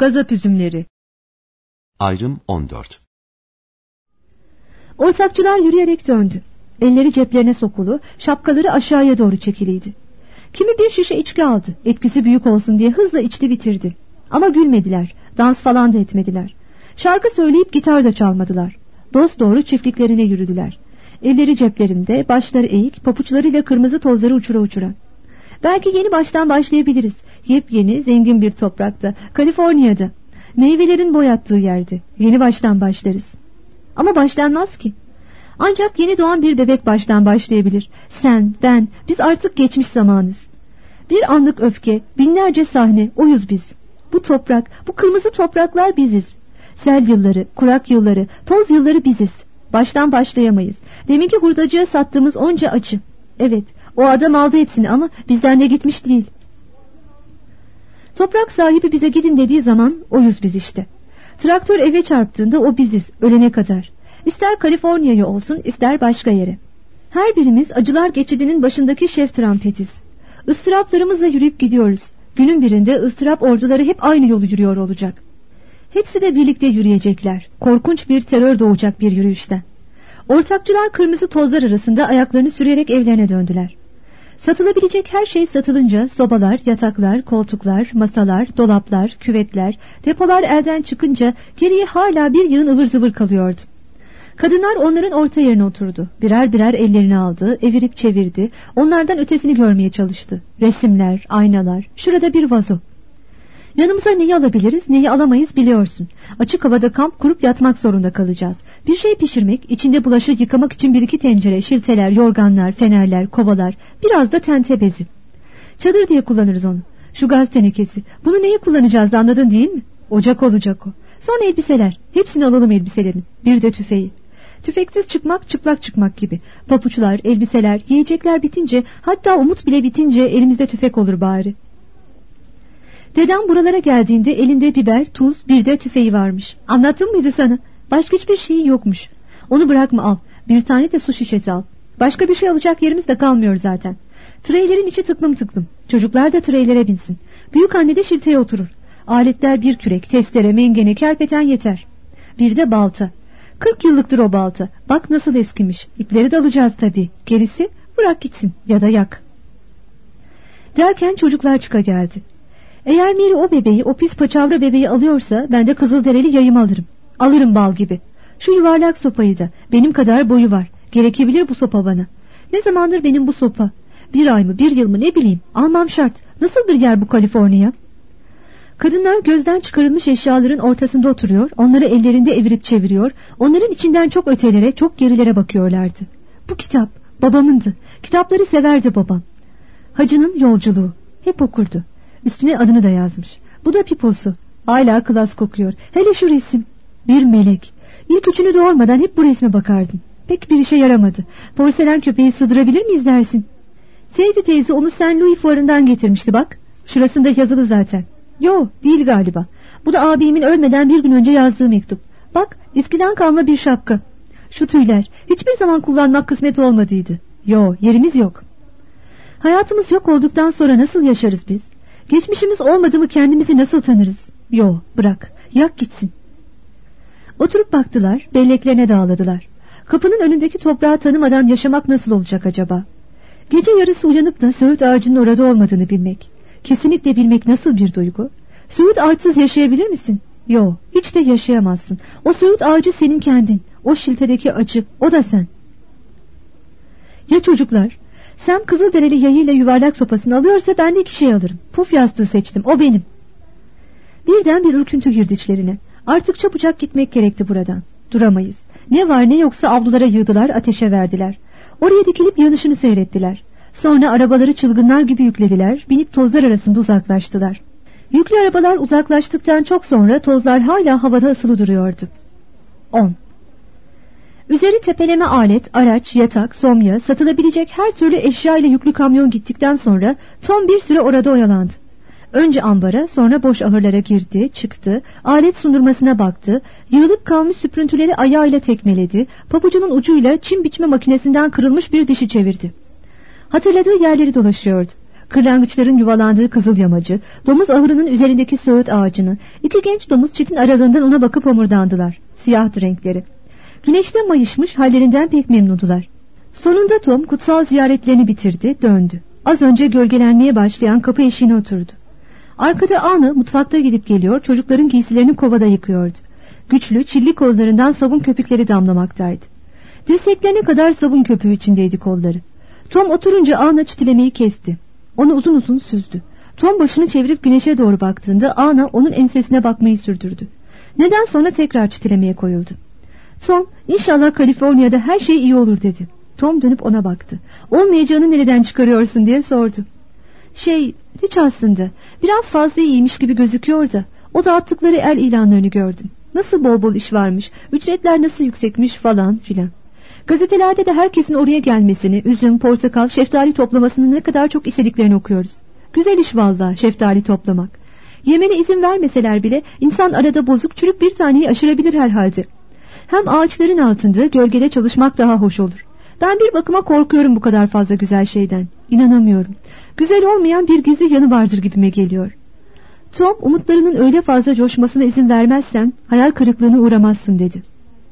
Gazap üzümleri. Ayrım 14. Ortakçılar yürüyerek döndü. Elleri ceplerine sokulu, şapkaları aşağıya doğru çekiliydi. Kimi bir şişe içki aldı, etkisi büyük olsun diye hızla içti bitirdi. Ama gülmediler, dans falan da etmediler. Şarkı söyleyip gitar da çalmadılar. Dosdoğru çiftliklerine yürüdüler. Elleri ceplerinde, başları eğik, papuçlarıyla kırmızı tozları uçura uçura. Belki yeni baştan başlayabiliriz. Yepyeni, zengin bir toprakta, Kaliforniya'da. Meyvelerin boyattığı yerde. Yeni baştan başlarız. Ama başlanmaz ki. Ancak yeni doğan bir bebek baştan başlayabilir. Sen, ben, biz artık geçmiş zamanız. Bir anlık öfke, binlerce sahne, oyuz biz. Bu toprak, bu kırmızı topraklar biziz. Sel yılları, kurak yılları, toz yılları biziz. Baştan başlayamayız. Deminki hurdacıya sattığımız onca acı. Evet, o adam aldı hepsini ama bizden de gitmiş değil. Toprak sahibi bize gidin dediği zaman oyuz biz işte. Traktör eve çarptığında o biziz, ölene kadar. İster Kaliforniya'ya olsun, ister başka yere. Her birimiz acılar geçidinin başındaki şef trampetiz. Istıraplarımızla yürüyüp gidiyoruz. Günün birinde ıstırap orduları hep aynı yolu yürüyor olacak. Hepsi de birlikte yürüyecekler. Korkunç bir terör doğacak bir yürüyüşten. Ortakçılar kırmızı tozlar arasında ayaklarını sürerek evlerine döndüler. Satılabilecek her şey satılınca sobalar, yataklar, koltuklar, masalar, dolaplar, küvetler, depolar elden çıkınca geriye hala bir yığın ıvır zıvır kalıyordu. Kadınlar onların orta yerine oturdu. Birer birer ellerini aldı, evirip çevirdi. Onlardan ötesini görmeye çalıştı. Resimler, aynalar, şurada bir vazo. Yanımıza neyi alabiliriz, neyi alamayız biliyorsun. Açık havada kamp kurup yatmak zorunda kalacağız. Bir şey pişirmek, içinde bulaşık yıkamak için bir iki tencere, şilteler, yorganlar, fenerler, kovalar, biraz da tente bezi. Çadır diye kullanırız onu. Şu gaz tenekesi. Bunu neye kullanacağız anladın değil mi? Ocak olacak o. Sonra elbiseler. Hepsini alalım elbiselerin. Bir de tüfeği. Tüfeksiz çıkmak çıplak çıkmak gibi. Papuçlar, elbiseler, yiyecekler bitince, hatta umut bile bitince elimizde tüfek olur bari. Dedem buralara geldiğinde elinde biber, tuz, bir de tüfeği varmış. Anlattım mıydı sana? Başka hiçbir şeyi yokmuş. Onu bırakma al. Bir tane de su şişesi al. Başka bir şey alacak yerimiz de kalmıyor zaten. Treylerin içi tıklım tıklım. Çocuklar da treylere binsin. Büyük anne de şilteye oturur. Aletler bir kürek, testere, mengene, kerpeten yeter. Bir de balta. 40 yıllıktır o balta. Bak nasıl eskimiş. İpleri de alacağız tabii. Gerisi bırak gitsin ya da yak. Derken çocuklar çıka geldi. Eğer Miri o bebeği, o pis paçavra bebeği alıyorsa ben de Kızılderili yayımı alırım. Alırım bal gibi. Şu yuvarlak sopayı da, benim kadar boyu var. Gerekebilir bu sopa bana. Ne zamandır benim bu sopa? Bir ay mı, bir yıl mı ne bileyim. Almam şart. Nasıl bir yer bu Kaliforniya? Kadınlar gözden çıkarılmış eşyaların ortasında oturuyor, onları ellerinde evirip çeviriyor, onların içinden çok ötelere, çok gerilere bakıyorlardı. Bu kitap babamındı. Kitapları severdi babam. Hacının yolculuğu. Hep okurdu. Üstüne adını da yazmış. Bu da piposu. Hala klas kokuyor. Hele şu resim. Bir melek. İlk üçünü doğurmadan hep bu resme bakardım. Pek bir işe yaramadı. Porselen köpeği sığdırabilir miyiz dersin? Seydi teyze onu St. Louis fuarından getirmişti bak. Şurasında yazılı zaten. Yo, değil galiba. Bu da abimin ölmeden bir gün önce yazdığı mektup. Bak, eskiden kalma bir şapka. Şu tüyler hiçbir zaman kullanmak kısmet olmadıydı. Yo, yerimiz yok. Hayatımız yok olduktan sonra nasıl yaşarız biz? Geçmişimiz olmadı mı kendimizi nasıl tanırız? Yo, bırak, yak gitsin. Oturup baktılar, belleklerine dağladılar. Kapının önündeki toprağı tanımadan yaşamak nasıl olacak acaba? Gece yarısı uyanıp da söğüt ağacının orada olmadığını bilmek. Kesinlikle bilmek nasıl bir duygu? Söğüt ağaçsız yaşayabilir misin? Yo, hiç de yaşayamazsın. O söğüt ağacı senin kendin. O şiltedeki acı, o da sen. Ya çocuklar? Sam Kızılderili yayıyla yuvarlak sopasını alıyorsa ben de iki şey alırım. Puf yastığı seçtim, o benim. Birden bir ürküntü girdi içlerine. Artık çabucak gitmek gerekti buradan. Duramayız. Ne var ne yoksa avlulara yığdılar, ateşe verdiler. Oraya dikilip yanışını seyrettiler. Sonra arabaları çılgınlar gibi yüklediler, binip tozlar arasında uzaklaştılar. Yüklü arabalar uzaklaştıktan çok sonra tozlar hala havada asılı duruyordu. 10. Üzeri tepeleme alet, araç, yatak, somya, satılabilecek her türlü eşya ile yüklü kamyon gittikten sonra Tom bir süre orada oyalandı. Önce ambara, sonra boş ahırlara girdi, çıktı, alet sundurmasına baktı, yığılıp kalmış süprüntüleri ayağıyla tekmeledi, pabucunun ucuyla çim biçme makinesinden kırılmış bir dişi çevirdi. Hatırladığı yerleri dolaşıyordu. kırlangıçların yuvalandığı kızıl yamacı, domuz ahırının üzerindeki söğüt ağacını, iki genç domuz çitin aralığından ona bakıp homurdandılar. Siyahtı renkleri. Güneşte mayışmış, hallerinden pek memnundular. Sonunda Tom kutsal ziyaretlerini bitirdi, döndü. Az önce gölgelenmeye başlayan kapı eşiğine oturdu. Arkada Anna mutfakta gidip geliyor, çocukların giysilerini kovada yıkıyordu. Güçlü, çilli kollarından sabun köpükleri damlamaktaydı. Dirseklerine kadar sabun köpüğü içindeydi kolları. Tom oturunca Anna çitilemeyi kesti. Onu uzun uzun süzdü. Tom başını çevirip güneşe doğru baktığında Anna onun ensesine bakmayı sürdürdü. Neden sonra tekrar çitilemeye koyuldu. Tom, inşallah Kaliforniya'da her şey iyi olur dedi. Tom dönüp ona baktı. Olmayacağını nereden çıkarıyorsun diye sordu. Hiç aslında. Biraz fazla iyiymiş gibi gözüküyor da. O dağıttıkları el ilanlarını gördüm. Nasıl bol bol iş varmış, ücretler nasıl yüksekmiş falan filan. Gazetelerde de herkesin oraya gelmesini, üzüm, portakal, şeftali toplamasını ne kadar çok istediklerini okuyoruz. Güzel iş vallahi şeftali toplamak. Yemene izin vermeseler bile insan arada bozuk çürük bir taneyi aşırabilir herhalde. Hem ağaçların altında gölgede çalışmak daha hoş olur. Ben bir bakıma korkuyorum bu kadar fazla güzel şeyden. İnanamıyorum. Güzel olmayan bir gizli yanı vardır gibime geliyor. Tom, umutlarının öyle fazla coşmasına izin vermezsen hayal kırıklığına uğramazsın dedi.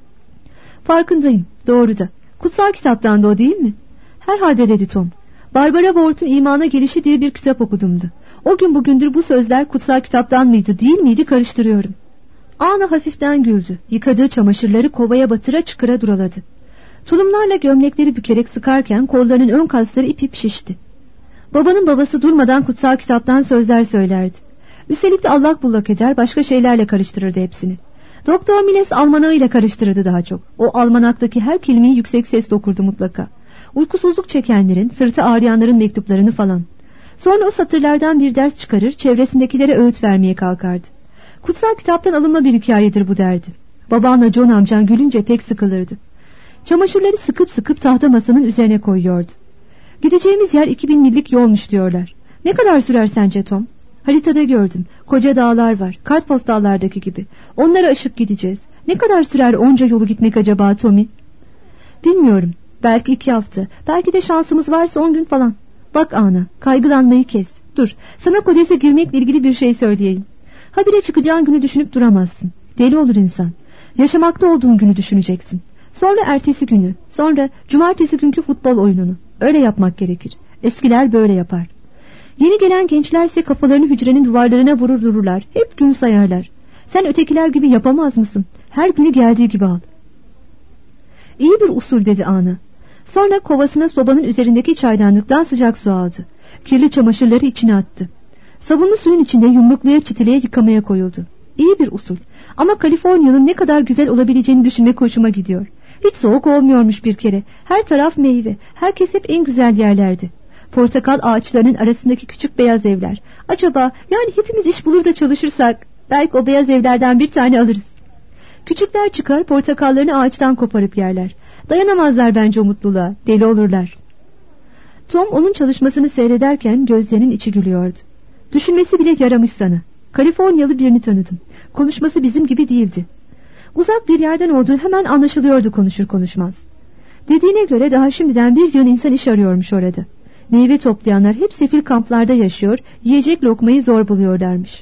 Farkındayım, doğru da. Kutsal kitaptan da o değil mi? Herhalde dedi Tom. Barbara Ward'un İmana Gelişi diye bir kitap okudumdu. O gün bugündür bu sözler kutsal kitaptan mıydı değil miydi karıştırıyorum. Anna hafiften güldü. Yıkadığı çamaşırları kovaya batıra çıkıra duraladı. Tulumlarla gömlekleri bükerek sıkarken kollarının ön kasları ip ip şişti. Babanın babası durmadan kutsal kitaptan sözler söylerdi. Üstelik de allak bullak eder, başka şeylerle karıştırırdı hepsini. Doktor Miles almanağıyla karıştırırdı daha çok. O almanaktaki her kelimeyi yüksek sesle okurdu mutlaka. Uykusuzluk çekenlerin, sırtı ağrıyanların mektuplarını falan. Sonra o satırlardan bir ders çıkarır, çevresindekilere öğüt vermeye kalkardı. Kutsal kitaptan alınma bir hikayedir bu derdi. Babanla John amcan gülünce pek sıkılırdı. Çamaşırları sıkıp sıkıp tahta masanın üzerine koyuyordu. Gideceğimiz yer 2000 millik yolmuş diyorlar. Ne kadar sürer sence Tom? Haritada gördüm. Koca dağlar var. Kartpostallardaki gibi. Onları aşıp gideceğiz. Ne kadar sürer onca yolu gitmek acaba Tommy? Bilmiyorum. Belki 2 hafta. Belki de şansımız varsa 10 gün falan. Bak Ana, kaygılanmayı kes. Dur, sana kodese girmekle ilgili bir şey söyleyeyim. Habire çıkacağın günü düşünüp duramazsın. Deli olur insan. Yaşamakta olduğun günü düşüneceksin. Sonra ertesi günü. Sonra cumartesi günkü futbol oyununu. Öyle yapmak gerekir. Eskiler böyle yapar. Yeni gelen gençlerse kafalarını hücrenin duvarlarına vurur dururlar. Hep gün sayarlar. Sen ötekiler gibi yapamaz mısın? Her günü geldiği gibi al. İyi bir usul dedi Ana. Sonra kovasına sobanın üzerindeki çaydanlıktan sıcak su aldı. Kirli çamaşırları içine attı. Sabunlu suyun içinde yumruklaya çitileye yıkamaya koyuldu. İyi bir usul. Ama Kaliforniya'nın ne kadar güzel olabileceğini düşünmek hoşuma gidiyor. Hiç soğuk olmuyormuş bir kere. Her taraf meyve. Herkes hep en güzel yerlerdi. Portakal ağaçlarının arasındaki küçük beyaz evler. Acaba yani hepimiz iş bulur da çalışırsak belki o beyaz evlerden bir tane alırız. Küçükler çıkar portakallarını ağaçtan koparıp yerler. Dayanamazlar bence o mutluluğa. Deli olurlar. Tom onun çalışmasını seyrederken gözlerinin içi gülüyordu. Düşünmesi bile yaramış sana. Kaliforniyalı birini tanıdım. Konuşması bizim gibi değildi. Uzak bir yerden olduğu hemen anlaşılıyordu konuşur konuşmaz. Dediğine göre daha şimdiden bir yığın insan iş arıyormuş orada. Meyve toplayanlar hep sefil kamplarda yaşıyor, yiyecek lokmayı zor buluyorlarmış.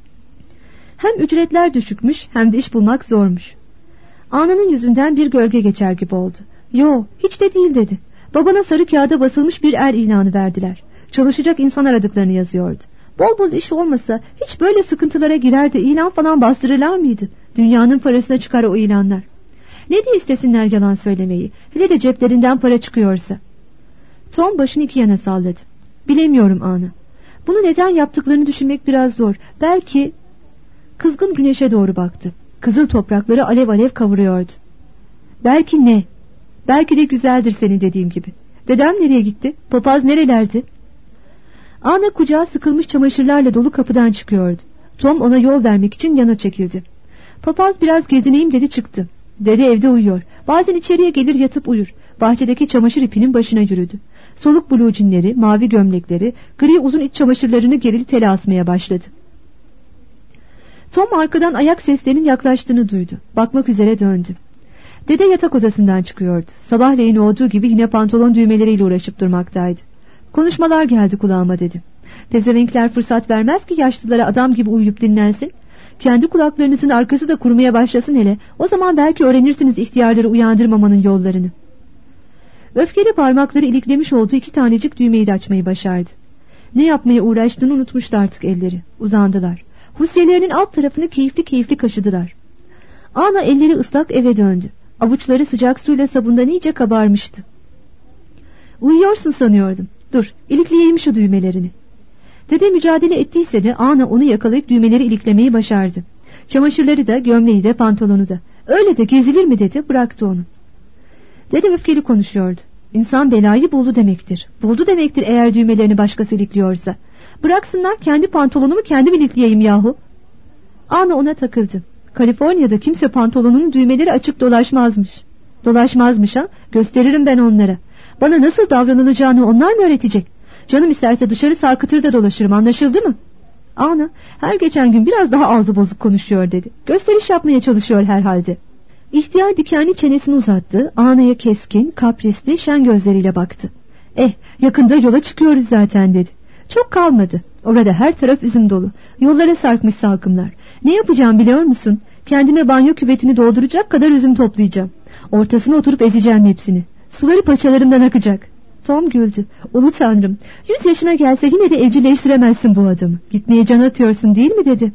Hem ücretler düşükmüş hem de iş bulmak zormuş. Ana'nın yüzünden bir gölge geçer gibi oldu. Yo, hiç de değil dedi. Babana sarı kağıda basılmış bir er ilanı verdiler. Çalışacak insan aradıklarını yazıyordu. Bol bol iş olmasa hiç böyle sıkıntılara girer de ilan falan bastırırlar mıydı? Dünyanın parasına çıkar o ilanlar. Ne diye istesinler yalan söylemeyi, hele de ceplerinden para çıkıyorsa. Tom başını iki yana salladı. Bilemiyorum Ana. Bunu neden yaptıklarını düşünmek biraz zor. Belki... Kızgın güneşe doğru baktı. Kızıl toprakları alev alev kavuruyordu. Belki ne? Belki de güzeldir senin dediğin gibi. Dedem nereye gitti? Papaz nerelerde? Ana kucağı sıkılmış çamaşırlarla dolu kapıdan çıkıyordu. Tom ona yol vermek için yana çekildi. Papaz biraz gezineyim dedi çıktı. Dede evde uyuyor. Bazen içeriye gelir yatıp uyur. Bahçedeki çamaşır ipinin başına yürüdü. Soluk blucinleri, mavi gömlekleri, gri uzun iç çamaşırlarını gerili tele asmaya başladı. Tom arkadan ayak seslerinin yaklaştığını duydu. Bakmak üzere döndü. Dede yatak odasından çıkıyordu. Sabahleyin olduğu gibi yine pantolon düğmeleriyle uğraşıp durmaktaydı. Konuşmalar geldi kulağıma dedi. Pezevenkler fırsat vermez ki yaşlılara adam gibi uyuyup dinlensin. Kendi kulaklarınızın arkası da kurumaya başlasın hele. O zaman belki öğrenirsiniz ihtiyarları uyandırmamanın yollarını. Öfkeli parmakları iliklemiş olduğu 2 tanecik düğmeyi de açmayı başardı. Ne yapmaya uğraştığını unutmuştu artık elleri. Uzandılar. Husyelerinin alt tarafını keyifli kaşıdılar. Ana elleri ıslak eve döndü. Avuçları sıcak suyla sabundan iyice kabarmıştı. Uyuyorsun sanıyordum. Dur, ilikleyeyim şu düğmelerini. Dede mücadele ettiyse de Ana onu yakalayıp düğmeleri iliklemeyi başardı. Çamaşırları da, gömleği de, pantolonu da. Öyle de gezilir mi dedi, bıraktı onu. Dede öfkeli konuşuyordu. İnsan belayı buldu demektir. Buldu demektir eğer düğmelerini başkası ilikliyorsa. Bıraksınlar, kendi pantolonumu kendim ilikleyeyim yahu. Ana ona takıldı. Kaliforniya'da kimse pantolonunun düğmeleri açık dolaşmazmış. Dolaşmazmış ha? Gösteririm ben onlara. Bana nasıl davranılacağını onlar mı öğretecek? Canım isterse dışarı sarkıtır da dolaşırım, anlaşıldı mı? Ana her geçen gün biraz daha ağzı bozuk konuşuyor dedi. Gösteriş yapmaya çalışıyor herhalde. İhtiyar dikenli çenesini uzattı. Ana'ya keskin, kaprisli, şen gözleriyle baktı. Yakında yola çıkıyoruz zaten dedi. Çok kalmadı. Orada her taraf üzüm dolu. Yollara sarkmış salkımlar. Ne yapacağım biliyor musun? Kendime banyo küvetini dolduracak kadar üzüm toplayacağım. Ortasına oturup ezeceğim hepsini. Suları paçalarından akacak. Tom güldü. Ulu tanrım, 100 yaşına gelse yine de evcilleştiremezsin bu adamı. Gitmeye can atıyorsun değil mi dedi.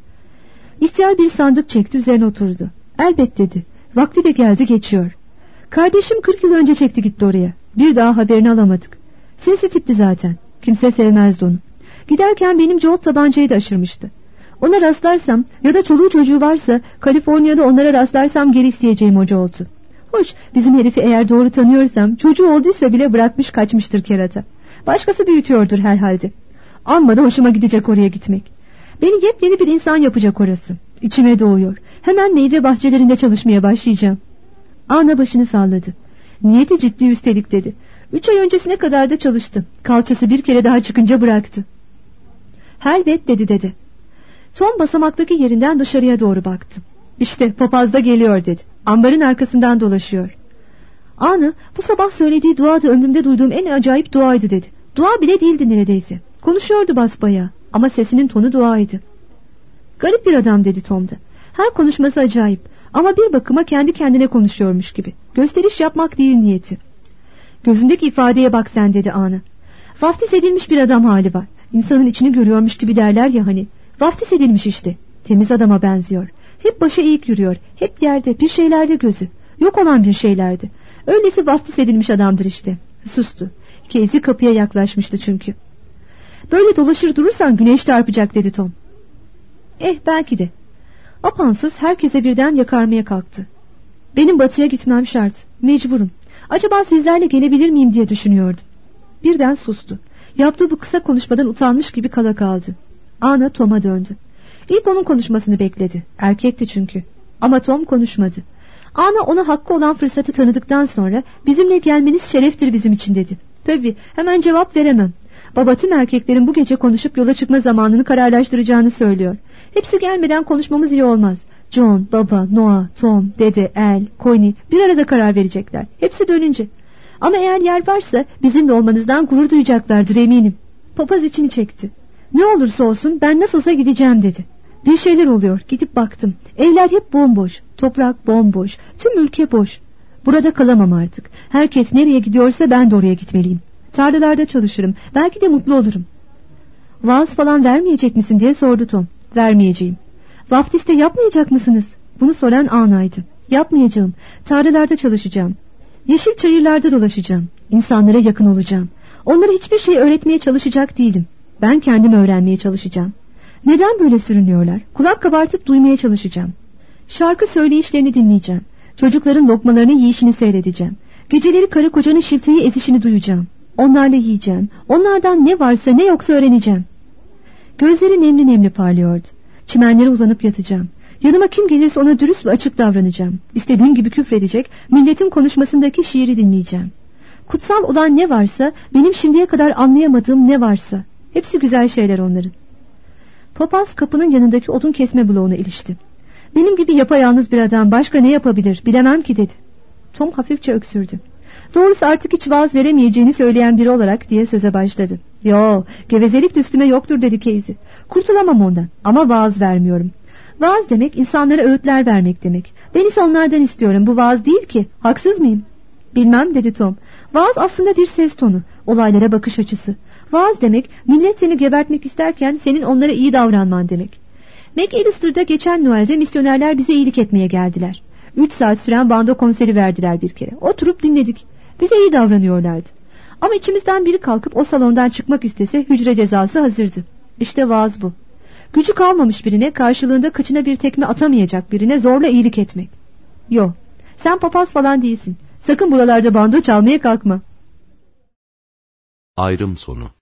İhtiyar bir sandık çekti, üzerine oturdu. Elbet dedi. Vakti de geldi, geçiyor. Kardeşim 40 yıl önce çekti gitti oraya. Bir daha haberini alamadık. Sinsi tipti zaten. Kimse sevmezdi onu. Giderken benim Jolt tabancayı da aşırmıştı. Ona rastlarsam ya da çoluğu çocuğu varsa Kaliforniya'da onlara rastlarsam geri isteyeceğim o Jolt'u. Hoş, bizim herifi eğer doğru tanıyorsam çocuğu olduysa bile bırakmış kaçmıştır kerata. Başkası büyütüyordur herhalde. Amma da hoşuma gidecek oraya gitmek. Beni yepyeni bir insan yapacak orası. İçime doğuyor. Hemen meyve bahçelerinde çalışmaya başlayacağım. Ana başını salladı. Niyeti ciddi üstelik dedi. 3 ay öncesine kadar da çalıştı. Kalçası bir kere daha çıkınca bıraktı. Elbet dedi dede. Tom basamaktaki yerinden dışarıya doğru baktı. İşte papaz da geliyor dedi. Ambarın arkasından dolaşıyor. Ana bu sabah söylediği dua da ömrümde duyduğum en acayip duaydı dedi. Dua bile değildi neredeyse. Konuşuyordu basbayağı ama sesinin tonu duaydı. Garip bir adam dedi Tom da. Her konuşması acayip ama bir bakıma kendi kendine konuşuyormuş gibi. Gösteriş yapmak değil niyeti. Gözündeki ifadeye bak sen dedi Ana. Vaftiz edilmiş bir adam hali var. İnsanın içini görüyormuş gibi derler ya hani. Vaftiz edilmiş işte. Temiz adama benziyor. Hep başı eğik yürüyor. Hep yerde, bir şeylerde gözü. Yok olan bir şeylerdi. Öylesi vaftiz edilmiş adamdır işte. Sustu. Casey kapıya yaklaşmıştı çünkü. Böyle dolaşır durursan güneş çarpacak dedi Tom. Belki de. Apansız herkese birden yakarmaya kalktı. Benim batıya gitmem şart. Mecburum. Acaba sizlerle gelebilir miyim diye düşünüyordum. Birden sustu. Yaptığı bu kısa konuşmadan utanmış gibi kala kaldı. Ana Tom'a döndü. İlk onun konuşmasını bekledi. Erkekti çünkü. Ama Tom konuşmadı. Ana ona hakkı olan fırsatı tanıdıktan sonra bizimle gelmeniz şereftir bizim için dedi. Tabii hemen cevap veremem. Baba tüm erkeklerin bu gece konuşup yola çıkma zamanını kararlaştıracağını söylüyor. Hepsi gelmeden konuşmamız iyi olmaz. John, baba, Noah, Tom, dede, El, Connie bir arada karar verecekler. Hepsi dönünce. Ama eğer yer varsa bizimle olmanızdan gurur duyacaklardır eminim. Papaz içini çekti. Ne olursa olsun ben nasılsa gideceğim dedi. Bir şeyler oluyor, gidip baktım. Evler hep bomboş, toprak bomboş, tüm ülke boş. Burada kalamam artık. Herkes nereye gidiyorsa ben de oraya gitmeliyim. Tarlalarda çalışırım, belki de mutlu olurum. Vaaz falan vermeyecek misin diye sordu Tom. Vermeyeceğim. Vaftiste yapmayacak mısınız? Bunu soran Ana'ydı. Yapmayacağım, tarlalarda çalışacağım. Yeşil çayırlarda dolaşacağım. İnsanlara yakın olacağım. Onlara hiçbir şey öğretmeye çalışacak değilim. Ben kendim öğrenmeye çalışacağım. Neden böyle sürünüyorlar? Kulak kabartıp duymaya çalışacağım. Şarkı söyleyişlerini dinleyeceğim. Çocukların lokmalarını yiyişini seyredeceğim. Geceleri karı kocanın şilteyi ezişini duyacağım. Onlarla yiyeceğim. Onlardan ne varsa ne yoksa öğreneceğim. Gözleri nemli nemli parlıyordu. Çimenlere uzanıp yatacağım. Yanıma kim gelirse ona dürüst ve açık davranacağım. İstediğim gibi küfredecek, milletin konuşmasındaki şiiri dinleyeceğim. Kutsal olan ne varsa, benim şimdiye kadar anlayamadığım ne varsa, hepsi güzel şeyler onların. Papaz kapının yanındaki odun kesme bloğuna ilişti. Benim gibi yapayalnız bir adam başka ne yapabilir bilemem ki dedi. Tom hafifçe öksürdü. Doğrusu artık hiç vaaz veremeyeceğini söyleyen biri olarak diye söze başladı. Yo, gevezelik de üstüme yoktur dedi Casey. Kurtulamam ondan ama vaaz vermiyorum. Vaaz demek insanlara öğütler vermek demek. Ben ise onlardan istiyorum, bu vaaz değil ki. Haksız mıyım? Bilmem dedi Tom. Vaaz aslında bir ses tonu, olaylara bakış açısı. Vaaz demek millet seni gebertmek isterken senin onlara iyi davranman demek. McAllister'da geçen Noel'de misyonerler bize iyilik etmeye geldiler. 3 saat süren bando konseri verdiler bir kere. Oturup dinledik. Bize iyi davranıyorlardı. Ama içimizden biri kalkıp o salondan çıkmak istese hücre cezası hazırdı. İşte vaaz bu. Gücü kalmamış birine, karşılığında kıçına bir tekme atamayacak birine zorla iyilik etmek. Yo, sen papaz falan değilsin. Sakın buralarda bando çalmaya kalkma. Ayrım sonu.